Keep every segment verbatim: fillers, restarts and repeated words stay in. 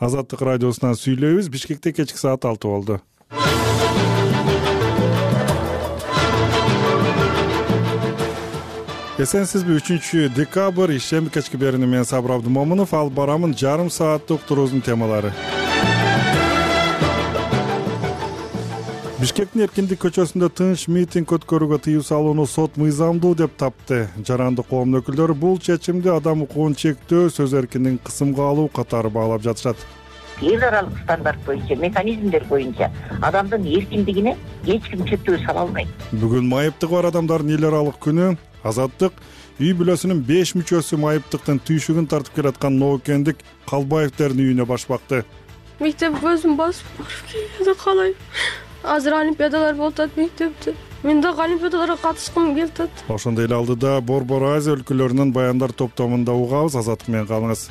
Азаттык радиосунан сүйлөйбүз. Бишкекте кечки саат алты болду. Эсенсизби? үчүнчү декабрь ишемби кечки берини мен Сабыр Абдымомунов алып барамын жарым сааттык туруздун темалары. Бишкектин Эркиндик көчөсүндө тынч митинг өткөрүүгө тыюу салууну сот мыйзамдуу деп тапты. Жарандык коомдун өкүлдөрү бул чечимди адам укугун чектөө, сөз эркинин кысымга алуу катары баалап жатышат. Эл аралык стандарт боюнча, механизмдер боюнча адамдын эркиндигине эч ким чектөө сала албайт. Бүгүн майыптыгы бар адамдардын эл аралык күнү. Азаттык үй бүлөсүнүн беш мүчөсү майыптыктын түйшүгүн тартып келаткан ноокендик Калбаевдердин үйүнө баш бакты. Мектеп өзүм басып барып келди, калай. Азыр олимпиадалар болуп атат мектепте. Мен да олимпиадаларга катышкым келип атат. Ошондой эле алдыда Борбор Азия өлкөлөрүнүн баяндар топтомунда угабыз. Азаттык менен калыңыз.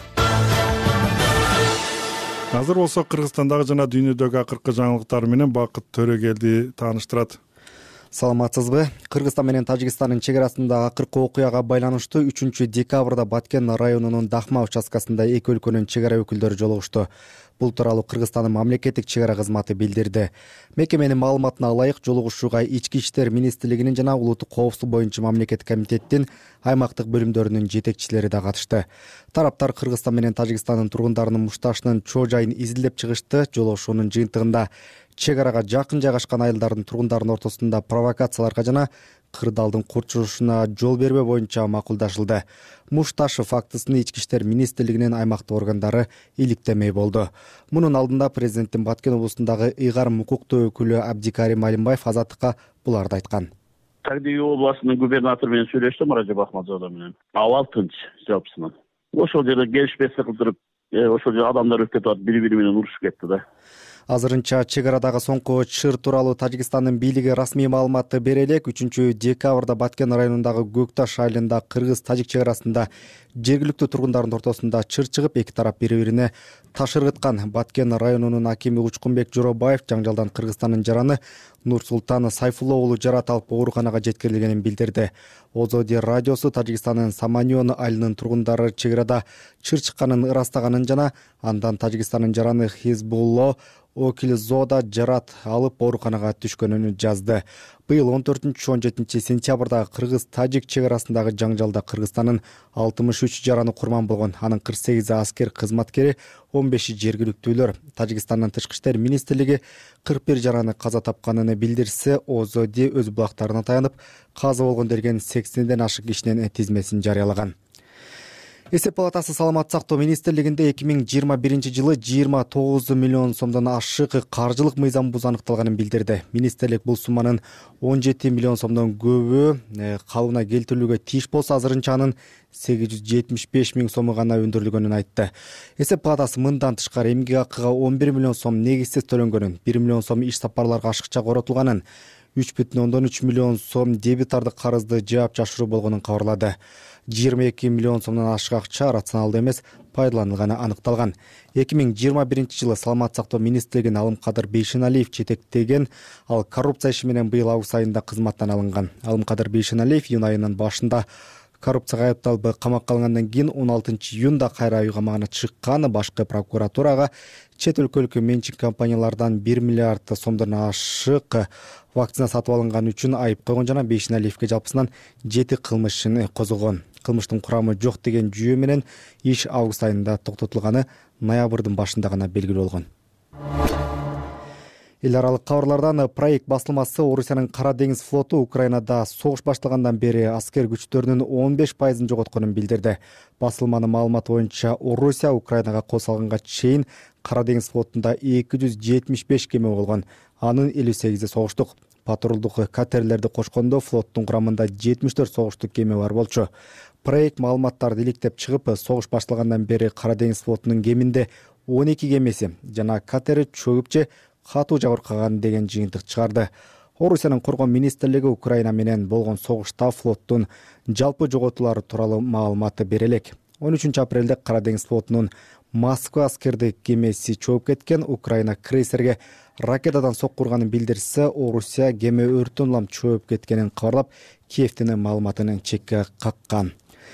Азыр болсо Кыргызстандагы жана дүйнөдөгү акыркы жаңылыктар менен Бакыт Төрөгелди тааныштырат. Саламатсызбы? Кыргызстан менен Тажикстандын чек арасындагы акыркы окуяга байланыштуу үчүнчү декабрда Баткен районунун Дахма участкасында эки өлкөнүн чек ара өкүлдөрү жолугушту. Бул тууралуу Кыргызстандын мамлекеттик чек ара кызматы билдирди. Мекеменин маалыматына ылайык, жолугушууга Ички иштер министрлигинин жана улуттук коопсуздук боюнча мамлекеттик комитеттин аймактык бөлүмдөрүнүн жетекчилери да катышты. Тараптар Кыргызстан менен Тажикстандын тургундарынын мушташынын чоо жайын изилдеп чыгышты. Жолугушуунун жыйынтыгында чек арага жакын жайгашкан айылдардын тургундарынын ортосунда провокацияларга жана кырдаалдын курчулушуна жол бербөө боюнча макулдашылды. Мушташы фактысын Ички иштер министрлигинин аймактык органдары иликтемей болду. Мунун алдында президенттин Баткен облусундагы ыйгарым укуктуу өкүлү Абдикарим Алимбаев Азаттыкка буларды айткан. Тагдиби областынын губернатору менен сүйлөштүм, Ражаб Ахмадзода менен. Абал тынч жалпысынан. Ошол жерде келишпестик кылдырып, ошол жерде адамдар өтүп кетип атып, бири-бири менен урушуп кетти да. Азырынча чек арадагы соңку чыр тууралуу Тажикстандын бийлиги расмий маалыматты бере элек. үчүнчү декабрда Баткен районундагы Көкташ айылында кыргыз-тажик чек арасында жергиликтүү тургундардын ортосунда чыр чыгып, эки тарап бири-бирине таш ыргыткан. Баткен районунун акими Учкунбек Жоробаев жаңжалдан Кыргызстандын жараны Нурсултан Сайфулло уулу жарат алып ооруканага жеткирилгенин билдирди. Озоди радиосу Тажикстандын Саманьон айылынын тургундары чек арада чыр чыкканын ырастаганын жана андан Тажикстандын жараны Хизбулло Окилзода жарат алып ооруканага түшкөнүн жазды. Быйыл он төртүнчү он жетинчи сентябрда кыргыз-тажик чек арасындагы жаңжалда Кыргызстандын алтымыш үч жараны курман болгон. Анын кырк сегизи аскер кызматкери, он беши жергиликтүүлөр. Тажикстандын тышкы иштер министрлиги кырк бир жараны каза тапканын билдирсе, Озоди өз булактарына таянып, каза болгон деген сексенден ашык кишинин тизмесин жарыялаган. Эсеп палатасы саламаттык сактоо министрлигинде эки миң жыйырма биринчи жылы жыйырма тогуз миллион сомдон ашык каржылык мыйзам бузуу аныкталганын билдирди. Министрлик бул сумманын он жети миллион сомдон көбү калыбына келтирилүүгө тийиш болсо, азырынча анын сегиз жүз жетимиш беш миң сому гана өндүрүлгөнүн айтты. Эсеп палатасы мындан тышкары эмгек акыга он бир миллион сом негизсиз төлөнгөнүн, бир миллион сом иш сапарларга ашыкча коротулганын, үч бүтүн ондон үч миллион сом дебитардык карызды жаап жашыруу болгонун кабарлады. жыйырма эки миллион сомдон ашык акча рационалдуу эмес пайдаланылганы аныкталган. эки миң жыйырма биринчи жылы саламаттык сактоо министрлигин Алымкадыр Бейшеналиев жетектеген. Ал коррупция иши менен быйыл август айында кызматтан алынган. Алымкадыр Бейшеналиев июнь айынын башында коррупцияга айыпталып камакка алынгандан кийин он алтынчы июнда кайра үй камагына чыккан. Башкы прокуратурага чет өлкөлүк менчик компаниялардан бир миллиард сомдон ашык вакцина сатып алынган үчүн айып койгон жана Бейшеналиевке жалпысынан жети кылмыш ишин козгогон. Кылмыштын курамы жок деген жүйө менен иш август айында токтотулганы ноябрдын башында гана белгилүү болгон. Эл аралык кабарлардан проект басылмасы Орусиянын Кара деңиз флоту Украинада согуш башталгандан бери аскер күчтөрүнүн он беш пайызын жоготконун билдирди. Басылманын маалыматы боюнча Орусия Украинага кол салганга чейин Кара деңиз флотунда эки жүз жетимиш беш кеме болгон. Анын элүү сегизи согуштук. Патрулдук катерлерди кошкондо флоттун курамында жетимиш төрт согуштук кеме бар болчу. Проект маалыматтарды иликтеп чыгып, согуш башталгандан бери Кара деңиз флотунун кеминде он эки кемеси жана катери чөгүп же катуу жабыркаган деген жыйынтык чыгарды. Орусиянын коргоо министрлиги Украина менен болгон согушта флоттун жалпы жоготуулары тууралуу маалымат бере элек. он үчүнчү апрелде Кара деңиз флотунун Москва аскердик кемеси чөгүп кеткен. Украина крейсерге ракетадан сокку урганын билдирсе, Орусия кеме өрттөн улам чөгүп кеткенин кабарлап, Киевдин маалыматын чекке каккан.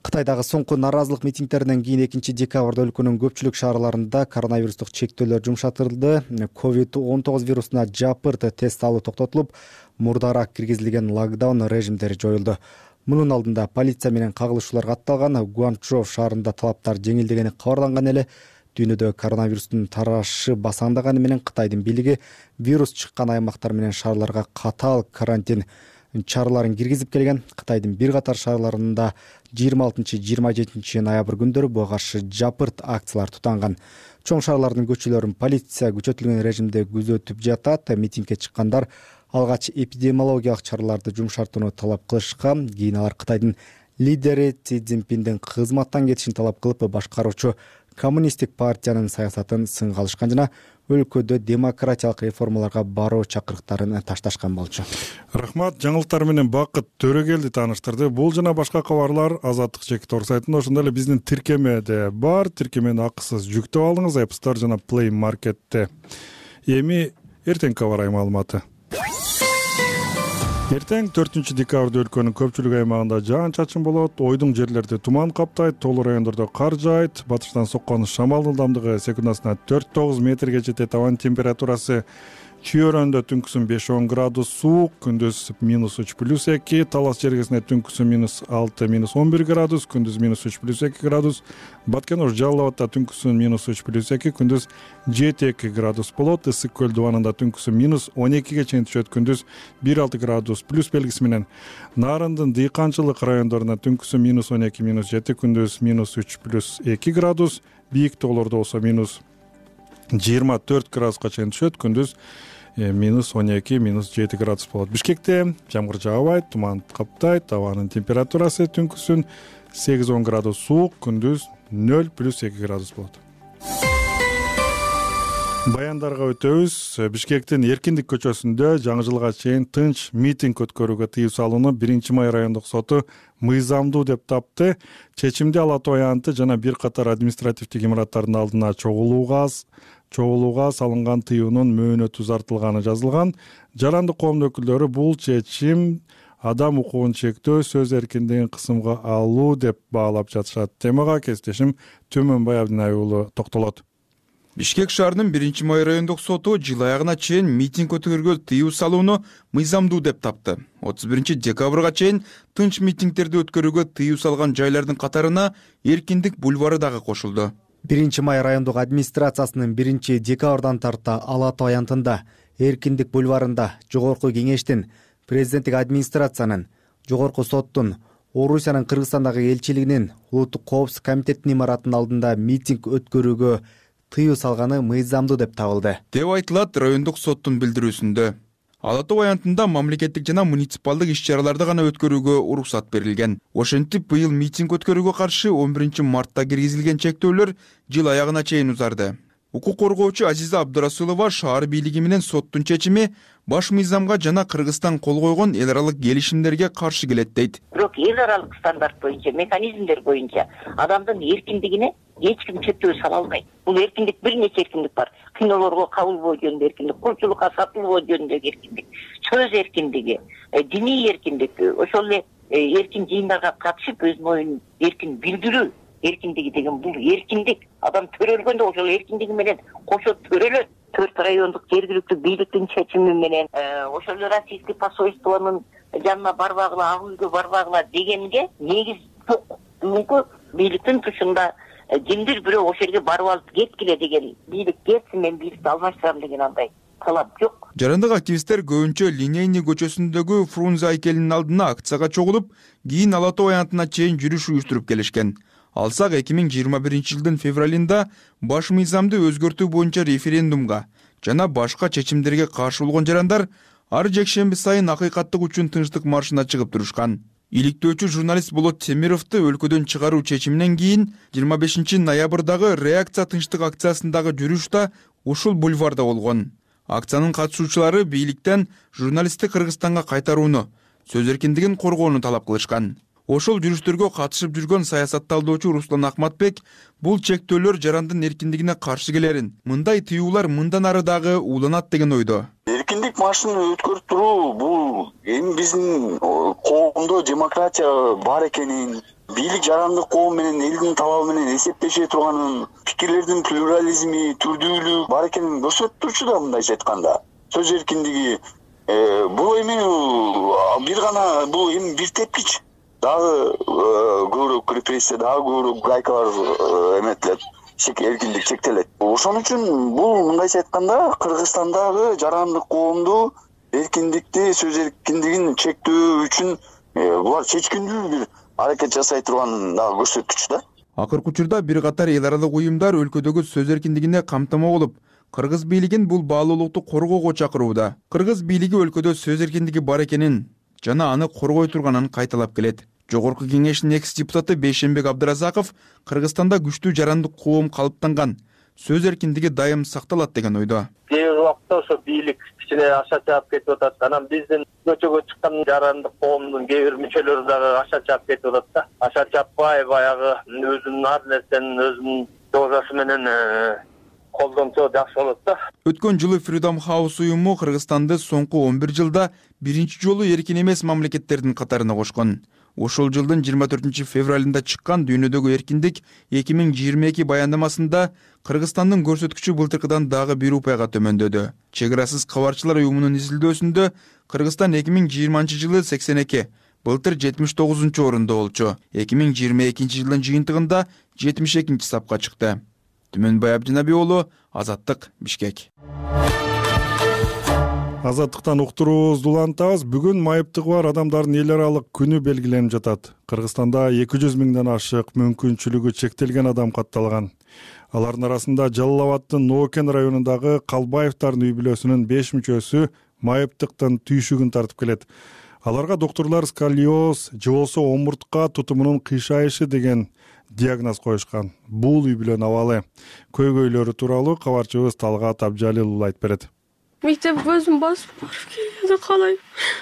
Кытайдагы соңку нааразылык митингдеринен кийин экинчи декабрда өлкөнүн көпчүлүк шаарларында коронавирустук чектөөлөр жумшатылды. ковид он тогуз вирусуна жапырт тест алуу токтотулуп, мурдараак киргизилген локдаун режимдери жоюлду. Мунун алдында полиция менен кагылышуулар катталган. Гуанчжоу шаарында талаптар жеңилдегени кабарланган эле. Дүйнөдө коронавирустун тарашы басаңдаганы менен Кытайдын бийлиги вирус чыккан аймактар менен шаарларга катаал карантин чараларын киргизип келген. Кытайдын бир катар шаарларында жыйырма алтынчы жыйырма жетинчи ноябрь күндөрү буга каршы жапырт акциялар тутанган. Чоң шаарлардын көчөлөрүн полиция күчөтүлгөн режимде күзөтүп жатат. Митингге чыккандар алгач эпидемиологиялык чараларды жумшартууну талап кылышкан. Кийин алар Кытайдын лидери Си Цзиньпиндин кызматтан кетишин талап кылып, башкаруучу коммунисттик партиянын саясатын сынга алышкан жана өлкөдө демократиялык реформаларга баруу чакырыктарын ташташкан болчу. Рахмат, жаңылыктар менен Бакыт Төрөгелди тааныштырды. Бул жана башка кабарлар Азаттык Чекитор сайтында, ошондой эле биздин тиркемеде бар. Тиркемени акысыз жүктөп алыңыз App Store жана Play Marketте. Эми эртеңки кабар маалыматы. Эртең төртүнчү декабрда өлкөнүн көпчүлүк аймагында жаан-чачын болот. Ойдуң жерлерде туман каптайт, тоолуу райондордо кар жаайт. Батыштан соккон шамалдын ылдамдыгы секундасына төрт тогуз метрге жетет. Абанын температурасы Чүйөрөндө түнкүсүн беш он градус суук, күндүз минус үч плюс эки, Талас жергесинде түнкүсүн минус алты минус он бир градус, күндүз минус үч плюс эки градус, Баткен-Ош Жалал Абадта түнкүсүн минус үч плюс эки, күндүз жети эки градус болот. Ысык көл дубанында түнкүсүн минус он экиге чейин түшөт, күндүз бир алты градус плюс белгиси менен. Нарындын дыйканчылык райондорунда түнкүсүн минус он эки минус жети, күндүз минус үч плюс эки градус, бийик тоолордо болсо минус жыйырма төрт градуска чейин түшөт, күндүз минус он эки минус жети градус болот. Бишкекте жамгыр жаабайт, туман каптайт. Абанын температурасы түнкүсүн сегиз он градус суук, күндүз нөл плюс эки градус болот. Баяндарга өтөбүз. Бишкектин Эркиндик көчөсүндө жаңы жылга чейин тынч митинг өткөрүүгө тыюу салууну биринчи май райондук соту мыйзамдуу деп тапты. Чечимде Ала Тоо аянты жана бир катар административдик имараттардын алдына чогулууга чогулууга салынган тыюунун мөөнөтү узартылганы жазылган. Жаранды коомдун өкүлдөрү бул чечим адам укугун чектөө, сөз эркиндигин кысымга алуу деп баалап жатышат. Темага кесиптешим Төмөнбай Абдинай уулу токтолот. Бишкек шаарынын биринчи май райондук соту жыл аягына чейин митинг өткөрүүгө тыюу салууну мыйзамдуу деп тапты. отуз биринчи декабрга чейин тынч митингдерди өткөрүүгө тыюу салган жайлардын катарына Эркиндик бульвары дагы кошулду. биринчи май райондук администрациясынын биринчи декабрдан тарта Ала Тоо аянтында, Эркиндик бульварында жогорку кеңештин, президенттик администрациянын, жогорку соттун, Орусиянын Кыргызстандагы элчилигинин, улуттук коопсуздук комитетинин имаратынын алдында митинг өткөрүүгө тыюу салганы мыйзамдуу деп табылды деп айтылат райондук соттун билдирүүсүндө. Ала Тоо аянтында мамлекеттик жана муниципалдык иш-чараларды гана өткөрүүгө уруксат берилген. Ошентип быйыл митинг өткөрүүгө каршы он биринчи мартта киргизилген чектөөлөр жыл аягына чейин узарды. Укук коргоочу Азиза Абдурасулова шаар бийлиги менен соттун чечими баш мыйзамга жана Кыргызстан кол койгон эл аралык келишимдерге каршы келет дейт. Бирок эл аралык стандарт боюнча, механизмдер боюнча адамдын эркиндигине эч ким чектөө сала албайт. Бул эркиндик бир нече эркиндик бар. Кинолорго кабылбоо жөнүндө эркиндик, кулчулукка сатылбоо жөнүндөгү эркиндик, сөз эркиндиги, диний эркиндик, ошол эле эркин жыйындарга катышып өзүнүн оюн эркин билдирүү эркиндиги деген бул эркиндик. Адам төрөлгөндө ошол эркиндиги менен кошо төрөлөт. Төрт райондук жергиликтүү бийликтин чечими менен ошол эле российский посольствонун жанына барбагыла, ак үйгө барбагыла дегенге негиз жок. Бүгүнкү бийликтин тушунда кимдир бирөө ошол жерге барып алып кеткиле деген, бийлик кетсин, мен бийликти алмаштырам деген андай талап жок. Жарандык активисттер көбүнчө Линейный көчөсүндөгү Фрунзе айкелинин алдына акцияга чогулуп, кийин Ала Тоо аянтына чейин жүрүш уюштуруп келишкен. Алсак эки миң жыйырма биринчи жылдын февралында баш мыйзамды өзгөртүү боюнча референдумга жана башка чечимдерге каршы болгон жарандар ар жекшемби сайын акыйкаттык үчүн тынчтык маршына чыгып турушкан. Иликтөөчү журналист Болот Темировду өлкөдөн чыгаруу чечиминен кийин жыйырма бешинчи ноябрдагы реакция тынчтык акциясындагы жүрүш да ушул бульварда болгон. Акциянын катышуучулары бийликтен журналистти Кыргызстанга кайтарууну, сөз эркиндигин коргоону талап кылышкан. Ошол жүрүштөргө катышып жүргөн саясатталдоочу Руслан Акматбек бул чектөөлөр жарандын эркиндигине каршы келерин, мындай тыюулар мындан ары дагы уланат деген ойдо. Эркиндик машина өткөрүп туруу бул эми биздин коомдо демократия бар экенин, бийлик жарандык коом менен элдин талабы менен эсептеше турганын, пикирлердин плюрализми, түрдүүлүгү бар экенин көрсөтүп турчу да, мындайча айтканда. Сөз эркиндиги бул эми бир гана бул эми бир тепкич. Дагы көбүрөөк репрессия, дагы көбүрөөк гайкалар эметилет, эркиндик чектелет. Ошон үчүн бул мындайча айтканда Кыргызстандагы жарандык коомду эркиндикти, сөз эркиндигин чектөө үчүн булар чечкиндүү бир аракет жасай турганын дагы көрсөткүч да. Акыркы учурда бир катар эл аралык уюмдар өлкөдөгү сөз эркиндигине камтама болуп, кыргыз бийлигин бул баалуулукту коргоого чакырууда. Кыргыз бийлиги өлкөдө сөз эркиндиги бар экенин жана аны коргой турганын кайталап келет. Жогорку кеңештин экс депутаты Бейшенбек Абдыразаков Кыргызстанда күчтүү жарандык коом калыптанган, сөз эркиндиги дайым сакталат деген ойдо. Кээ бир убакта ошо бийлик кичине аша чаап кетип атат. Анан биздин көчөгө чыккан жарандык коомдун кээ бир мүчөлөрү дагы аша чаап кетип атат да. Аша чаппай баягы өзүнүн ар нерсенин өзүнүн дозасы менен колдонсо жакшы болот да. Өткөн жылы Freedom House уюму Кыргызстанды соңку он бир жылда биринчи жолу эркин эмес мамлекеттердин катарына кошкон. Ошол жылдын жыйырма төртүнчү февралында чыккан дүйнөдөгү эркиндик эки миң жыйырма эки баяндамасында Кыргызстандын көрсөткүчү былтыркыдан дагы бир упайга төмөндөдү. Чек арасыз кабарчылар уюмунун изилдөөсүндө Кыргызстан эки миң жыйырманчы жылы сексен эки, былтыр жетимиш тогузунчу орунда болчу. эки миң жыйырма экинчи жылдын жыйынтыгында жетимиш экинчи сапка чыкты. Түмөнбай Абдинаби уулу, Азаттык, Бишкек. Азаттыктан уктуруубузду улантабыз. Бүгүн майыптыгы бар адамдардын эл аралык күнү белгиленип жатат. Кыргызстанда эки жүз миңден ашык мүмкүнчүлүгү чектелген адам катталган. Алардын арасында Жалал Абаддын Ноокен районундагы Калбаевдардын үй бүлөсүнүн беш мүчөсү майыптыктын түйшүгүн тартып келет. Аларга доктурлар сколиоз же болбосо омуртка тутумунун кыйшайышы деген диагноз коюшкан. Бул үй бүлөнүн абалы. Көйгөйлөрү тууралуу кабарчыбыз Талгат Абжалил уулу айтып берет. Мектеп өзүм басып барып келгенде калайм.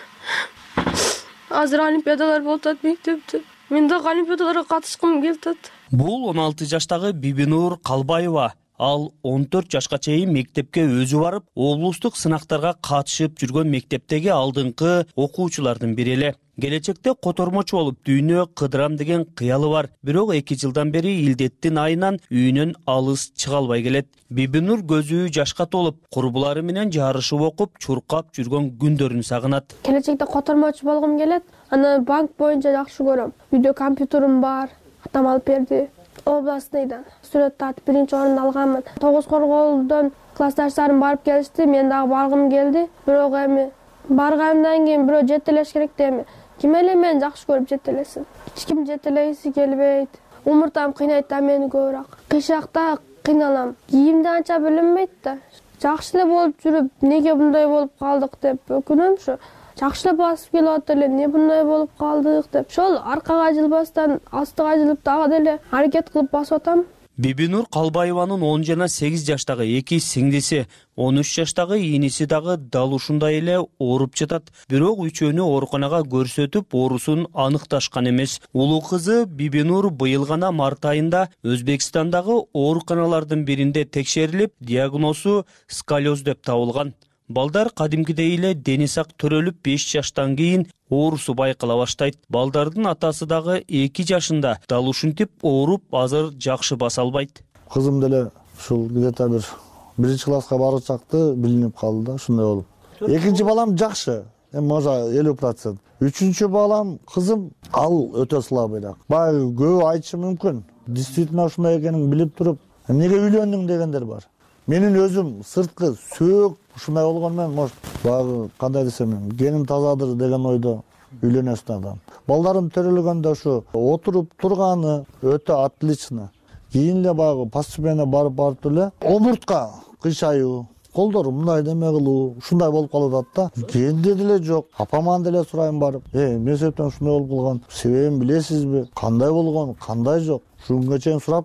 Азыр олимпиадалар болуп атат мектепте. Мен да олимпиадаларга катышкым келип атат. Бул он алты жаштагы Бибинур Калбаева. Ал он төрт жашка чейин мектепке өзү барып, облустук сынактарга катышып жүргөн мектептеги алдыңкы окуучулардын бири эле. Келечекте котормочу болуп дүйнө кыдырам деген кыялы бар. Бирок эки жылдан бери илдеттин айынан үйүнөн алыс чыга албай келет. Бибинур көзү жашка толуп, курбулары менен жарышып окуп, чуркап жүргөн күндөрүн сагынат. Келечекте котормочу болгум келет. Аны банк боюнча жакшы көрөм. Үйдө компьютерим бар. Атам алып берди. Областныйдан сүрөт тартып биринчи орун алганмын. Тогуз корголдон классташтарым барып келишти, мен дагы баргым келди. Бирок эми баргандан кийин бирөө жетелеш керек да, эми ким эле мени жакшы көрүп жетелесин. Эч ким жетелегиси келбейт. Умуртам кыйнайт да мени көбүрөөк. Кыйшакта кыйналам. Кийимди анча билинбейт да. Жакшы эле болуп жүрүп, неге мындай болуп калдык деп өкүнөм ушу. Жакшы эле басып келип атты эле, эмне мындай болуп калдык деп. Ошол аркага жылбастан астыга жылып дагы деле аракет кылып басып атам. Бибинур Калбаеванын он жана сегиз жаштагы эки сиңдиси, он үч жаштагы иниси дагы дал ушундай эле ооруп жатат. Бирок үчөөнү ооруканага көрсөтүп, оорусун аныкташкан эмес. Улуу кызы Бибинур быйыл гана март айында Өзбекстандагы ооруканалардын биринде текшерилип, диагнозу сколиоз деп табылган. Балдар кадимкидей эле дени сак төрөлүп, беш жаштан кийин оорусу байкала баштайт. Балдардын атасы дагы эки жашында дал ушинтип ооруп, азыр жакшы баса албайт. Кызым деле ушул где-то бир биринчи класска барып чакты, билинип калды да, ушундай болуп. Экинчи балам жакшы, эми мажа элүү процент. Үчүнчү балам кызым, ал өтө слабыйраак. Баягы көбү айтышы мүмкүн. Действительно ушундай экенин билип туруп, эмнеге үйлөндүң дегендер бар. Менин өзүм сырткы сөөк ушундай болгон менен, может, баягы кандай десем, геним тазадыр деген ойдо үйлөнөсүн адам. Балдарым төрөлгөндө ушу отуруп турганы өтө отлично. Кийин эле баягы постепенно барып барып эле омуртка кыйшайуу, колдору мындай деме кылуу, ушундай болуп калат да. Кенде деле жок. Апаман деле сурайм барып, "Э, эмне себептен ушундай болуп калган? Себебин билесизби? Кандай болгон, кандай жок?" Шунгө чейин сурап келем.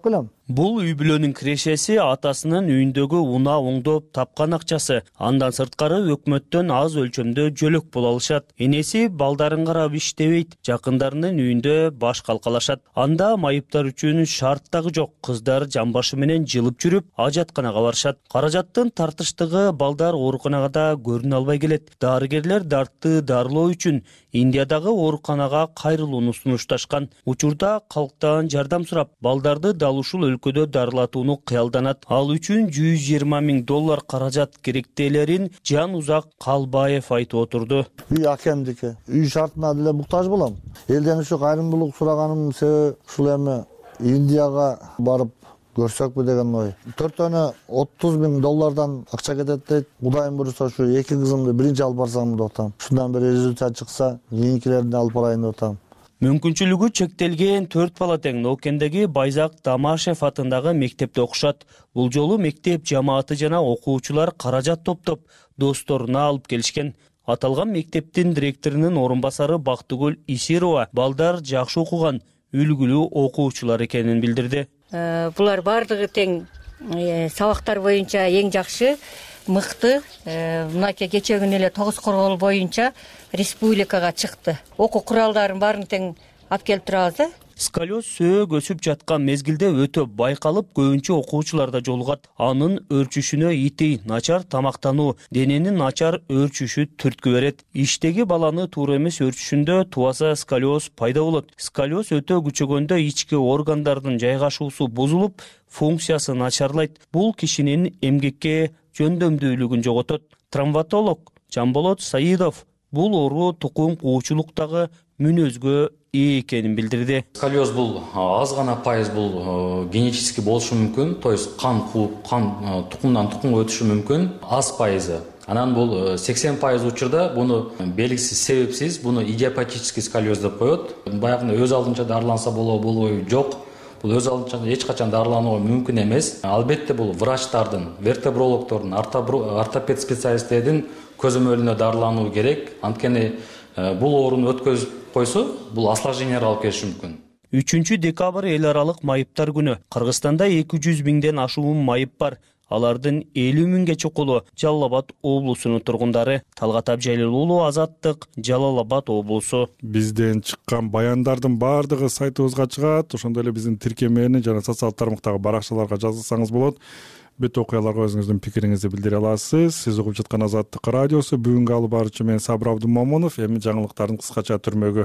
Бул үй бүлөнүн кирешеси атасынын үйүндөгү унаа оңдоп тапкан акчасы. Андан сырткары өкмөттөн аз өлчөмдө жөлөк боло алышат. Энеси балдарын карап иштебейт, жакындарынын үйүндө баш калкалашат. Анда майыптар үчүн шарт дагы жок. Кыздар жамбашы менен жылып жүрүп, ажатканага барышат. Каражаттын тартыштыгы балдар ооруканага да көрүнө албай келет. Дарыгерлер дартты дарылоо үчүн Индиядагы ооруканага кайрылууну сунушташкан. Учурда калктан жардам сурап, балдарды дал ушул өлкөдө дарылатууну кыялданат. Ал үчүн жүз жыйырма миң доллар каражат керектелерин Жан Узак Калбаев айтып отурду. Үй акемдики. Үй шартына деле муктаж болом. Элден ушу кайрымдуулук сураганым себеби ушул эми Индияга барып көрсөкпү деген ой. Төртөөнө отуз миң доллардан акча кетет дейт. Кудайым буюрса ушу эки кызымды биринчи алып барсам деп атам. Шундан бир результат чыкса, кийинкилерин алып барайын деп атам. Мүмкүнчүлүгү чектелген төрт бала тең Ноокендеги Байзак Дамашев атындагы мектепте окушат. Бул жолу мектеп жамааты жана окуучулар каражат топтоп, досторуна алып келишкен. Аталган мектептин директорунун орун басары Бактыгүл Исирова балдар жакшы окуган, үлгүлүү окуучулар экенин билдирди. Булар бардыгы тең сабактар боюнча эң жакшы, мыкты. Мынакей кече күнү эле тогуз коргол боюнча республикага чыкты. Окуу куралдарын баарын тең алып келип турабыз. Сколиоз сөөк өсүп жаткан мезгилде өтө байкалып, көбүнчө окуучулар да жолугат. Анын өрчүшүнө ити, начар тамактануу, дененин начар өрчүшү түрткү берет. Иштеги баланы туура эмес өрчүшүндө тубаса сколиоз пайда болот. Сколиоз өтө күчөгөндө ички органдардын жайгашуусу бузулуп, функциясы начарлайт. Бул кишинин эмгекке жөндөмдүүлүгүн жоготот. Травматолог Жамболот Саидов бул оору тукум куучулуктагы мүнөзгө ээ экенин билдирди. Сколиоз бул аз гана пайыз бул генетически болушу мүмкүн, то есть кан кууп, кан тукумдан тукумга өтүшү мүмкүн, аз пайызы. Анан бул сексен пайыз учурда буну белгисиз, себепсиз буну идиопатический сколиоз деп коет. Баягы өз алдынча дарыланса болобу, болбойбу, жок. Бул өз алдынча эч качан дарыланууга мүмкүн эмес. Албетте бул врачтардын, вертебрологдордун, ортопед специалисттердин көзөмөлүнө дарылануу керек. Анткени бул ооруну өткөзүп койсо, бул осложнение алып келиши мүмкүн. үчүнчү декабрь эл аралык майыптар күнү. Кыргызстанда эки жүз миңден ашуун майып бар. Алардын элүү миңге чукулу Жалал Абад облусунун тургундары. Талгат Абжайлыл уулу, Азаттык, Жалал Абад облусу. Бизден чыккан баяндардын баардыгы сайтыбызга чыгат. Ошондой эле биздин тиркемени жана социалдык тармактагы баракчаларга жазылсаңыз болот. Бүт окуяларга өзүңүздүн пикириңизди билдире аласыз. Сиз угуп жаткан Азаттык радиосу. Бүгүнкү алып баруучу мен Сабыр Абдумомунов. Эми жаңылыктардын кыскача түрмөгү.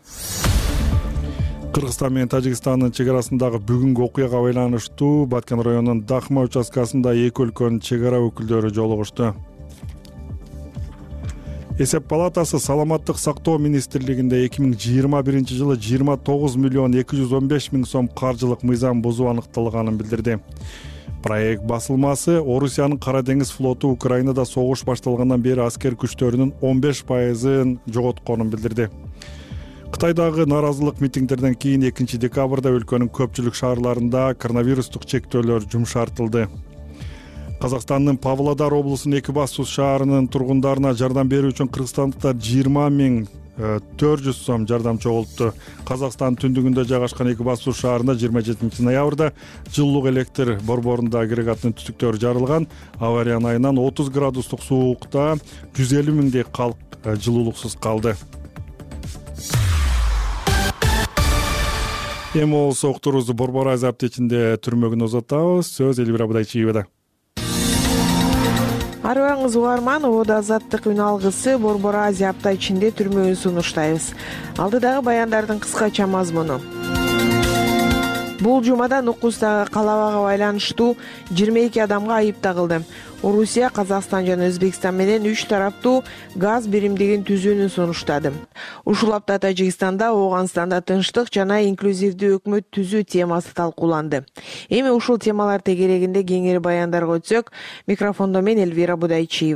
Кыргызстан менен Тажикстандын чек арасындагы бүгүнкү окуяга байланыштуу Баткен районунун Дахма участкасында эки өлкөнүн чек ара өкүлдөрү жолугушту. Эсеп палатасы Саламаттык сактоо министрлигинде эки миң жыйырма биринчи жылы жыйырма тогуз миллион эки жүз он беш миң сом каржылык мыйзам бузуу аныкталганын билдирди. Проект басылмасы Орусиянын Кара деңиз флоту Украинада согуш башталгандан бери аскер күчтөрүнүн он беш пайызын жоготконун билдирди. Кытайдагы наразылык митингдерден кийин экинчи декабрда өлкөнүн көпчүлүк шаарларында коронавирустук чектөөлөр жумшартылды. Казакстандын Павлодар облусунун Экибастуз шаарынын тургундарына жардам берүү үчүн кыргызстандыктар жыйырма миң төрт жүз сом жардам чогултту. Казакстан түндүгүндө жайгашкан Экибастуз шаарында жыйырма жетинчи ноябрда жылуулук электр борборунда агрегаттын түтүктөрү жарылган. Авариянын айынан отуз градустук сууукта жүз элүү миңдей калк жылуулуксуз калды. Эми болсо октурубузду Борбор Азия аптечинде түрмөгүнө узатабыз. Сөз Элвира Будайчиевада. Арыбаңыз угарман, обода Азаттык үн алгысы Борбор Азия апта ичинде түрмөгүн сунуштайбыз. Алдыдагы баяндардын кыскача мазмуну. Бул жумада Нукустагы калабага байланыштуу жыйырма эки адамга айып тагылды. Орусия, Казакстан жана Өзбекстан менен үч тараптуу газ биримдигин түзүүнү сунуштады. Ушул апта Тажикстанда, Ооганстанда тынчтык жана инклюзивдүү өкмөт түзүү темасы талкууланды. Эми ушул темалар тегерегинде кеңири баяндарга өтсөк, микрофондо мен Элвира Будайчиева.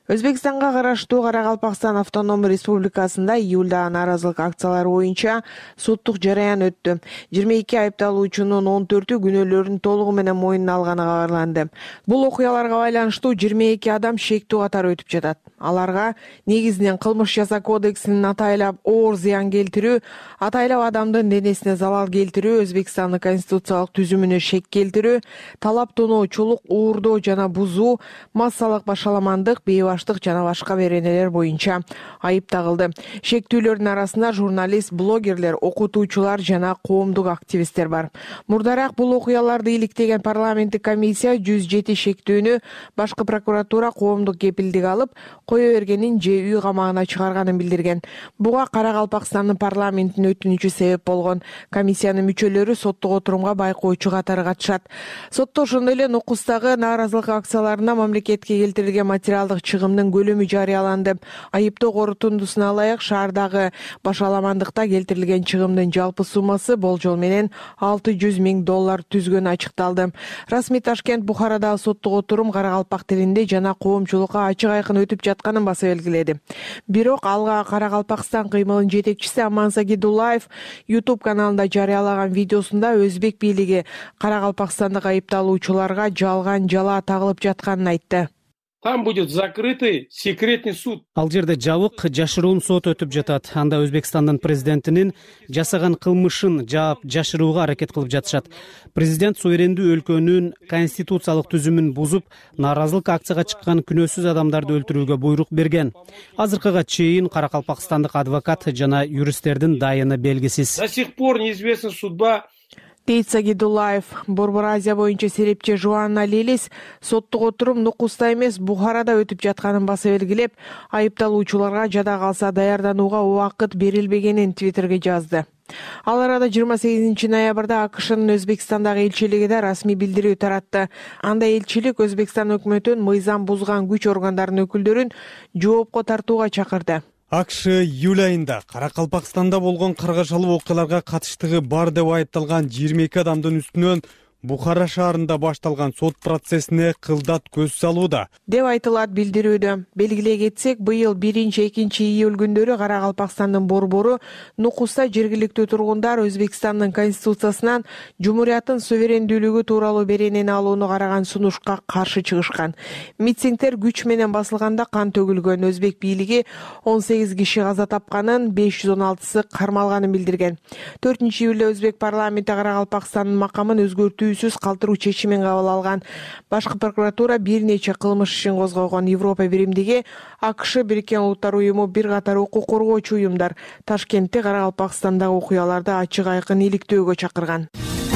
Өзбекстанга караштуу Кара Калпакстан автономдук республикасында июлда нааразылык акциялары боюнча соттук жараян өттү. жыйырма эки айыпталуучунун он төртү күнөөлөрүн толугу менен мойнуна алганы кабарланды. Бул окуяларга байланыштуу жыйырма эки адам шектүү катары өтүп жатат. Аларга негизинен кылмыш жаза кодексинин атайлап оор зыян келтирүү, атайлап адамдын денесине залал келтирүү, Өзбекстандын конституциялык түзүмүнө шек келтирүү, талап тоноочулук, уурдоо жана бузуу, массалык башаламандык, бейбаштык жана башка беренелер боюнча айып тагылды. Шектүүлөрдүн арасында журналист, блогерлер, окутуучулар жана коомдук активисттер бар. Мурдараак бул окуяларды иликтеген парламенттик комиссия жүз жети шектүүнү башкы прокуратура коомдук кепилдик алып кое бергенин же үй камагына чыгарганын билдирген. Буга Кара Калпакстандын парламентинин өтүнүчү себеп болгон. Комиссиянын мүчөлөрү соттук отурумга байкоочу катары катышат. Сотто ошондой эле Нукустагы нааразылык акцияларына мамлекетке келтирилген материалдык чыгымдын көлөмү жарыяланды. Айыптоо корутундусуна ылайык шаардагы башаламандыкта келтирилген чыгымдын жалпы суммасы болжол менен алты жүз миң доллар түзгөнү ачыкталды. Расмий Ташкент Бухарадагы соттук отурум Кара Калпак тилинде жана коомчулукка ачык айкын өтүп жатканын баса белгиледи. Бирок алга Кара Калпакстан кыймылынын жетекчиси Аман Сагидуллаев YouTube каналында жарыялаган видеосунда өзбек бийлиги Кара Калпакстандык айыпталуучуларга жалган жала тагылып жатканын айтты. Там будет закрытый секретный суд. Ал жерде жабык жашыруун сот өтүп жатат. Анда Өзбекстандын президентинин жасаган кылмышын жаап жашырууга аракет кылып жатышат. Президент суверендүү өлкөнүн конституциялык түзүмүн бузуп, нааразылык акцияга чыккан күнөөсүз адамдарды өлтүрүүгө буйрук берген. Азыркыга чейин каракалпакстандык адвокат жана юристтердин дайыны белгисиз. До сих пор неизвестна судьба. Дейт Сагидуллаев. Борбор Азия боюнча серепчи Жуанна Лилис соттук отурум Нукуста эмес Бухарада өтүп жатканын баса белгилеп, айыпталуучуларга жада калса даярданууга убакыт берилбегенин Твиттерге жазды. Ал арада жыйырма сегизинчи ноябрда АКШнын Өзбекстандагы элчилиги да расмий билдирүү таратты. Анда элчилик Өзбекстан өкмөтүн мыйзам бузган күч органдарынын өкүлдөрүн жоопко тартууга чакырды. АКШ июль айында Каракалпакстанда болгон каргашалуу окуяларга катыштыгы бар деп айыпталган жыйырма эки адамдын үстүнөн Бухара шаарында башталган сот процессине кылдат көз салууда деп айтылат билдирүүдө. Белгилей кетсек, быйыл биринчи экинчи июль күндөрү Кара Калпакстандын борбору Нукуста жергиликтүү тургундар Өзбекстандын конституциясынан жумурияттын суверендүүлүгү тууралуу беренени алууну караган сунушка каршы чыгышкан. Митингдер күч менен басылганда кан төгүлгөн. Өзбек бийлиги он сегиз киши каза тапканын, беш жүз он алтысы кармалганын билдирген. төртүнчү июлда Өзбек парламенти Кара Калпакстандын макамын өзгөртүү калтыруу чечимин кабыл алган. Башкы прокуратура бир нече кылмыш ишин козгогон. Европа биримдиги, АКШ, Бириккен Улуттар уюму, бир катар укук коргоочу уюмдар Ташкентте Кара Калпакстандагы окуяларды ачык айкын иликтөөгө чакырган.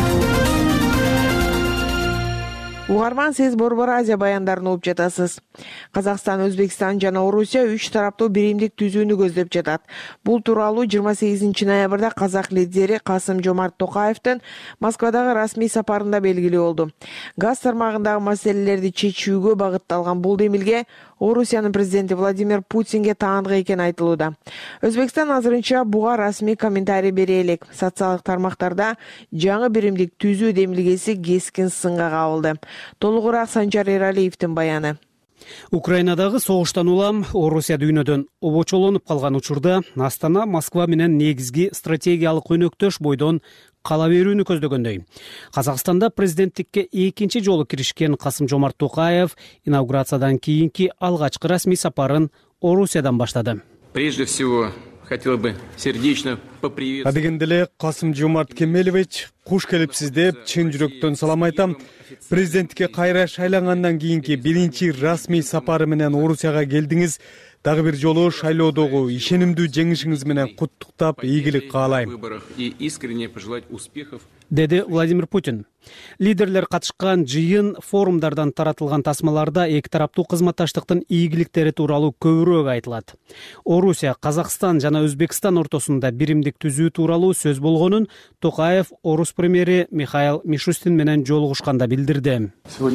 Угарман, сиз Борбор Азия баяндарын угуп жатасыз. Казакстан, Өзбекстан жана Орусия үч тараптуу биримдик түзүүнү көздөп жатат. Бул тууралуу жыйырма сегизинчи ноябрда казак лидери Касым-Жомарт Токаевдин Москвадагы расмий сапарында белгилүү болду. Газ тармагындагы маселелерди чечүүгө багытталган бул демилге Орусиянын президенти Владимир Путинге таандык экени айтылууда. Өзбекстан азырынча буга расмий комментарий бере элек. Социалдык тармактарда жаңы биримдик түзүү демилгеси кескин сынга кабылды. Толугураак Санжар Эралиевдин баяны. Украинадагы согуштан улам Орусия дүйнөдөн обочолонуп калган учурда Астана Москва менен негизги стратегиялык өнөктөш бойдон кала берүүнү көздөгөндөй. Казакстанда президенттикке экинчи жолу киришкен Касым-Жомарт Токаев инаугурациядан кийинки алгачкы расмий сапарын Орусиядан баштады. Прежде всего, хотел бы сердечно поприветствовать. Адегенде эле Касым-Жомарт Кемелович, куш келипсиз деп чын жүрөктөн салам айтам. Президентке кайра шайлангандан кийинки биринчи расмий сапары менен Орусияга келдиңиз. Дагы бир жолу шайлоодогу ишенимдүү жеңишиңиз менен куттуктап, ийгилик каалайм. И искренне пожелать успехов. Деди Владимир Путин. Лидерлер катышкан жыйын форумдардан таратылган тасмаларда эки тараптуу кызматташтыктын ийгиликтери тууралуу көбүрөөк айтылат. Орусия, Казакстан жана Өзбекстан ортосунда биримдик түзүү тууралуу сөз болгонун Токаев Орус премьери Михаил Мишустин менен жолугушканда билдирди.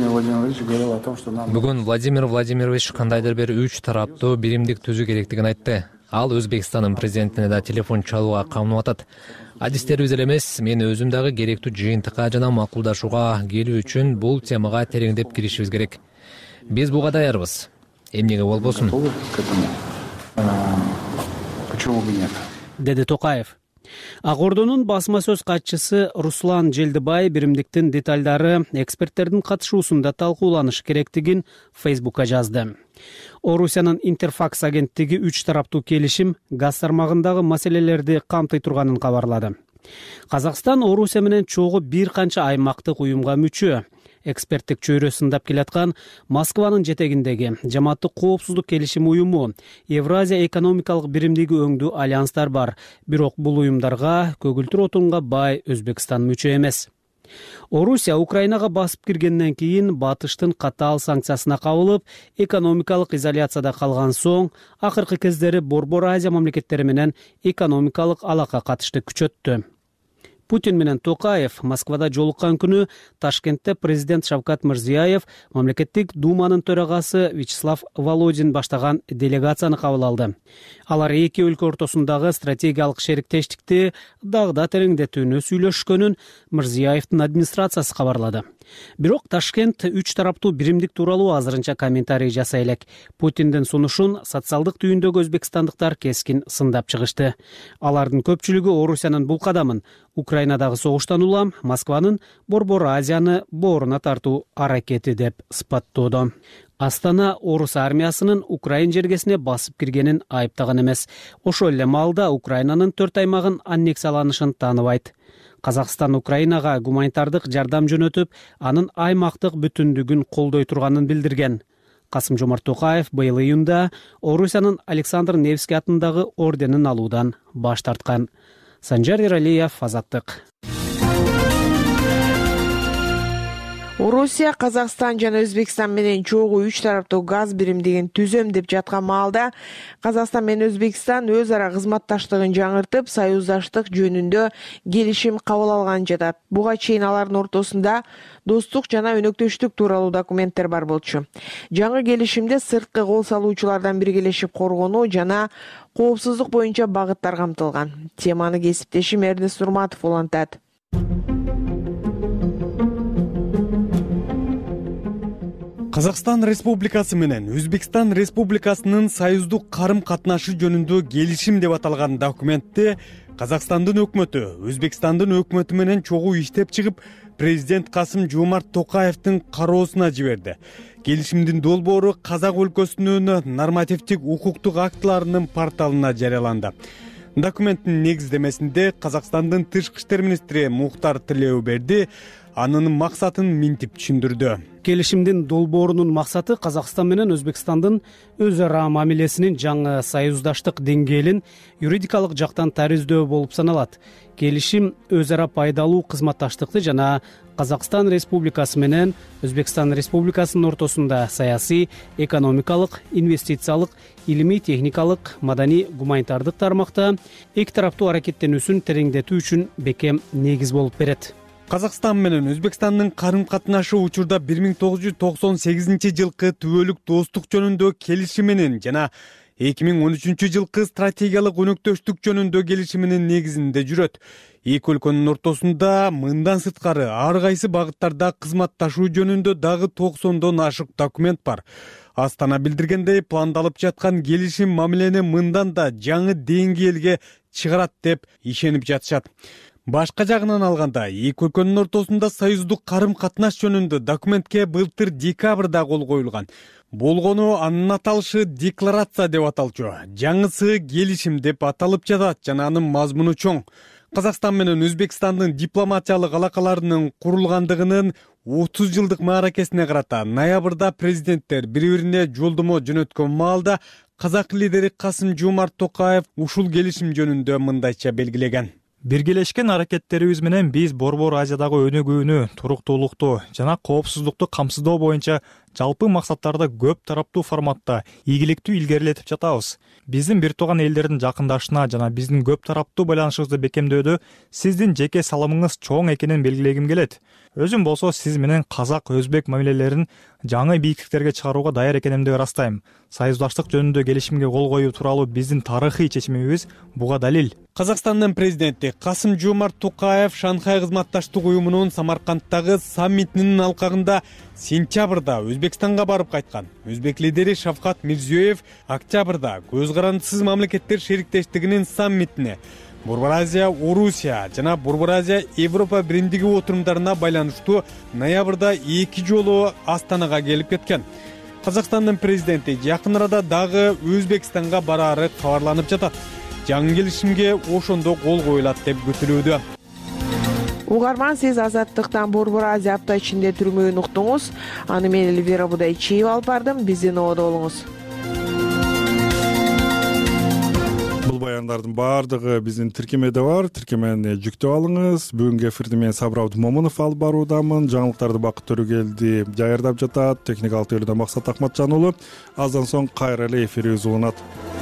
Бүгүн Владимир Владимирович кандайдыр бир үч тараптуу биримдик түзүү керектигин айтты. Ал Өзбекстандын президентине да телефон чалууга камынып атат. Адистерибиз эле эмес, мен өзүм дагы керектүү жыйынтыкка жана макулдашууга келүү үчүн бул темага тереңдеп киришибиз керек. Биз буга даярбыз. эмнеге болбосун? Почему бы нет? Деди Токаев. Ак Ордонун басма сөз катчысы Руслан Желдибай биримдиктин деталдары эксперттердин катышуусунда талкууланышы керектигин Фейсбукка жазды. Орусиянын Интерфакс агенттиги үч тараптуу келишим газ тармагындагы маселелерди камтый турганын кабарлады. Казакстан Орусия менен чогуу бир канча аймактык уюмга мүчө. Эксперттик чөйрө сындап келаткан Москванын жетегиндеги жамааттык коопсуздук келишим уюму, Евразия экономикалык биримдиги өңдүү альянстар бар, бирок бул уюмдарга көгүлтүр отунга бай Өзбекстан мүчө эмес. Орусия Украинага басып киргенден кийин батыштын катаал санкциясына кабылып, экономикалык изоляцияда калган соң, акыркы кездери Борбор Азия мамлекеттери менен экономикалык алака катышты күчөттү. Путин менен Токаев Москвада жолуккан күнү Ташкентте президент Шавкат Мирзиёев мамлекеттик думанын төрагасы Вячеслав Володин баштаган делегацияны кабыл алды. Алар эки өлкө ортосундагы стратегиялык шериктештикти дагы тереңдетүүнү сүйлөшкөнүн Мирзиёевдин администрациясы кабарлады. Бирок Ташкент үч тараптуу биримдик тууралуу азырынча комментарий жасай элек. Путиндин сунушун социалдык түйүндөгү өзбекстандыктар кескин сындап чыгышты. Алардын көпчүлүгү Орусиянын бул кадамын Украинадагы согуштан улам Москванын Борбор Азияны бооруна тартуу аракети деп сыпаттоодо. Астана орус армиясынын Украин жергесине басып киргенин айыптаган эмес. Ошол эле маалда Украинанын төрт аймагын аннексияланышын тааныбайт. Казакстан Украинага гуманитардык жардам жөнөтүп, анын аймактык бүтүндүгүн колдой турганын билдирген. Касым-Жомарт Токаев быйыл июнда Орусиянын Александр Невский атындагы орденин алуудан баш тарткан. Санжар Ералиев, Азаттык. Орусия, Казакстан жана Өзбекстан менен чогуу үч тараптуу газ биримдигин түзөм деп жаткан маалда Казакстан менен Өзбекстан өз ара кызматташтыгын жаңыртып, союздаштык жөнүндө келишим кабыл алган жатат. Буга чейин алардын ортосунда достук жана өнөктөштүк тууралуу документтер бар болчу. Жаңы келишимде сырткы кол салуучулардан биргелешип коргонуу жана коопсуздук боюнча багыттар камтылган. Теманы кесиптешим Эрнест Урматов улантат. Казакстан Республикасы менен Өзбекстан Республикасынын союздук карым-катнашы жөнүндө келишим деп аталган документте Казакстандын өкмөтү Өзбекстандын өкмөтү менен чогуу иштеп чыгып, президент Касым-Жомарт Токаевдин кароосуна жиберди. Келишимдин долбоору Казак өлкөсүнүн нормативдик укуктук актыларынын порталына жарыяланды. Документтин негиздемесинде Казакстандын тышкы иштер министри Мухтар Тилеуберди анын максатын минтип түшүндүрдү. Келишимдин долбоорунун максаты Казакстан менен Өзбекстандын өз ара мамилесинин жаңы союздаштык деңгээлин юридикалык жактан тариздөө болуп саналат. Келишим өз ара пайдалуу кызматташтыкты жана Казакстан Республикасы менен Өзбекстан Республикасынын ортосунда саясий, экономикалык, инвестициялык, илимий, техникалык, маданий, гуманитардык тармакта эки тараптуу аракеттенүүсүн тереңдетүү үчүн бекем негиз болуп берет. Казакстан менен Өзбекстандын карым-катнашы учурда бир миң тогуз жүз токсон сегизинчи жылкы түбөлүк достук жөнүндө келишиминин жана эки миң он үчүнчү жылкы стратегиялык өнөктөштүк жөнүндө келишиминин негизинде жүрөт. Эки өлкөнүн ортосунда мындан сырткары ар кайсы багыттарда кызматташуу жөнүндө дагы токсондон ашык документ бар. Астана билдиргендей, пландалып жаткан келишим мамилени мындан да жаңы деңгээлге чыгарат деп ишенип жатышат. Башка жагынан алганда, эки өлкөнүн ортосунда союздук карым-катнаш жөнүндө документке былтыр декабрда кол коюлган. Болгону анын аталышы декларация деп аталчу. Жаңысы келишим деп аталып жатат жана анын мазмуну чоң. Казакстан менен Өзбекстандын дипломатиялык алакаларынын курулгандыгынын отуз жылдык мааракесине карата ноябрда президенттер бири-бирине жолдомо жөнөткөн маалда казак лидери Касым-Жомарт Токаев ушул келишим жөнүндө мындайча белгилеген. Биргелешкен аракеттерибиз менен биз Борбор Азиядагы өнүгүүнү, туруктуулукту жана коопсуздукту камсыздоо боюнча жалпы максаттарды көп тараптуу форматта ийгиликтүү илгерилетип жатабыз. Биздин бир тууган элдердин жакындашына жана биздин көп тараптуу байланышыбызды бекемдөөдө сиздин жеке салымыңыз чоң экенин белгилегим келет. Өзүм болсо сиз менен казак-өзбек мамилелерин жаңы бийиктиктерге чыгарууга даяр экенимди ырастайм. Союздаштык жөнүндө келишимге кол коюу тууралуу биздин тарыхый чечимибиз буга далил. Казакстандын президенти Касым-Жомарт Токаев Шанхай кызматташтык уюмунун Самаркандтагы саммитинин алкагында сентябрда Өзбек Өзбекстанга барып кайткан. Өзбек лидери Шавкат Мирзиёев октябрда көз карандысыз мамлекеттер шериктештигинин саммитине Борбор Азия Орусия жана Борбор Азия Европа биримдиги отурумдарына байланыштуу ноябрда эки жолу Астанага келип кеткен. Казакстандын президенти жакын арада дагы Өзбекстанга бараары кабарланып жатат. Жаңы келишимге ошондо кол коюлат деп күтүлүүдө. Угарман, сиз Азаттыктан Борбор Азия апта ичинде түрмөөнү уктуңуз. Аны мен Эльвира Будайчиева алып бардым. Биздин ободо болуңуз. Бул баяндардын баардыгы биздин тиркемеде бар. Тиркемени жүктөп алыңыз. Бүгүнкү эфирди мен Сабыр Абдумомунов алып баруудамын. Жаңылыктарды Бакыт Төрөгелди даярдап жатат. Техникалык тейлөөдөн Максат Акматжан уулу. Аздан соң кайра эле эфирибиз уланат.